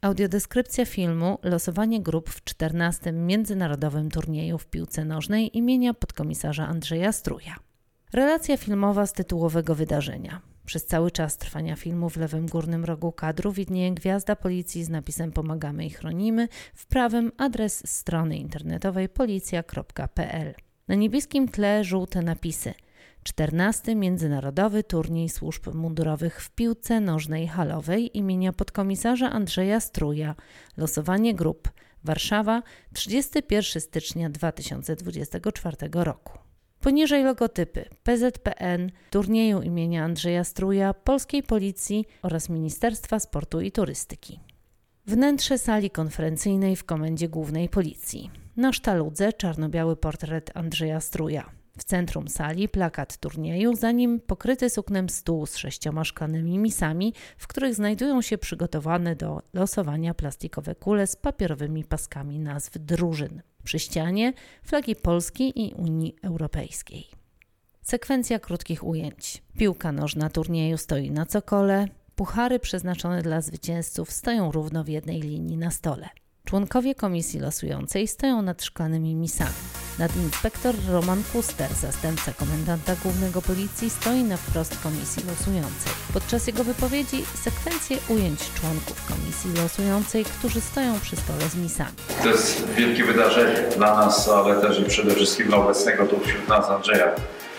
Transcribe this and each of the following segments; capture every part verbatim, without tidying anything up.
Audiodeskrypcja filmu Losowanie grup w czternastym Międzynarodowym Turnieju w Piłce Nożnej imienia podkomisarza Andrzeja Struja. Relacja filmowa z tytułowego wydarzenia. Przez cały czas trwania filmu w lewym górnym rogu kadru widnieje gwiazda policji z napisem Pomagamy i chronimy, w prawym adres strony internetowej policja kropka p l. Na niebieskim tle żółte napisy. czternasty Międzynarodowy Turniej Służb Mundurowych w Piłce Nożnej Halowej imienia podkomisarza Andrzeja Struja. Losowanie grup. Warszawa, trzydziestego pierwszego stycznia dwa tysiące dwudziestego czwartego roku. Poniżej logotypy P Z P N, Turnieju imienia Andrzeja Struja, Polskiej Policji oraz Ministerstwa Sportu i Turystyki. Wnętrze sali konferencyjnej w Komendzie Głównej Policji. Na sztaludze czarno-biały portret Andrzeja Struja. W centrum sali plakat turnieju, za nim pokryty suknem stół z sześcioma szklanymi misami, w których znajdują się przygotowane do losowania plastikowe kule z papierowymi paskami nazw drużyn. Przy ścianie flagi Polski i Unii Europejskiej. Sekwencja krótkich ujęć. Piłka nożna turnieju stoi na cokole, puchary przeznaczone dla zwycięzców stoją równo w jednej linii na stole. Członkowie komisji losującej stoją nad szklanymi misami. Nadinspektor Roman Kuster, zastępca komendanta głównego policji, stoi na wprost komisji losującej. Podczas jego wypowiedzi sekwencję ujęć członków komisji losującej, którzy stoją przy stole z misami. To jest wielkie wydarzenie dla nas, ale też i przede wszystkim dla obecnego tu wśród nas Andrzeja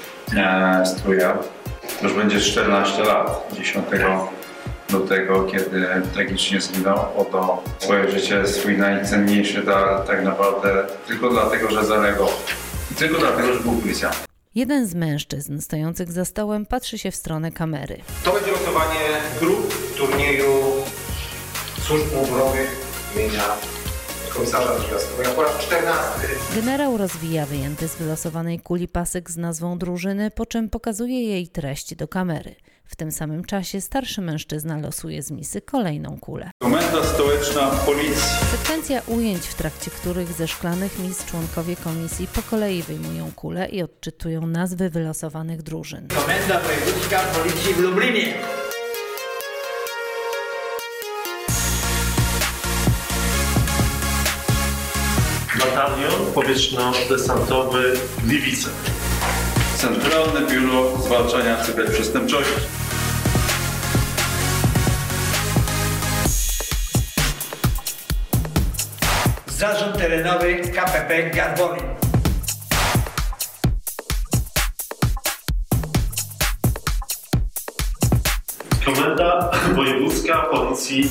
e, Struja. Już będzie czternaście lat, dziesiątego lutego, kiedy tragicznie zginął. Oto swoje życie, swój najcenniejszy dar tak naprawdę tylko dlatego, że zareagował. I tylko dlatego, że był policjantem. Jeden z mężczyzn stojących za stołem patrzy się w stronę kamery. To będzie losowanie grup turnieju służb mundurowych imienia komisarza Andrzeja Struja po raz czternasty. Generał rozwija wyjęty z wylosowanej kuli pasek z nazwą drużyny, po czym pokazuje jej treść do kamery. W tym samym czasie starszy mężczyzna losuje z misy kolejną kulę. Komenda Stołeczna Policji. Sekwencja ujęć, w trakcie których ze szklanych mis członkowie komisji po kolei wyjmują kulę i odczytują nazwy wylosowanych drużyn. Komenda Wojewódzka Policji w Lublinie. Batalion powietrzno-desantowy Gliwice. Centralne Biuro Zwalczania Cyberprzestępczości. Zarząd Terenowy K P P Garbonin. Komenda Wojewódzka Policji.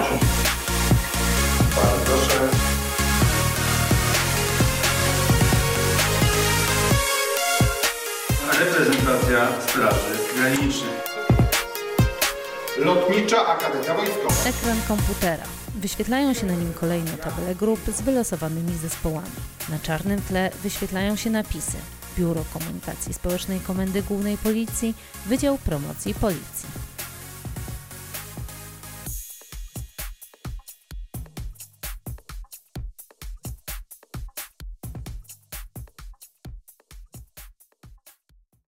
Bardzo proszę. Reprezentacja Straży Granicznej. Lotnicza Akademia Wojskowa. Ekran komputera. Wyświetlają się na nim kolejne tabele grup z wylosowanymi zespołami. Na czarnym tle wyświetlają się napisy: Biuro Komunikacji Społecznej Komendy Głównej Policji, Wydział Promocji Policji.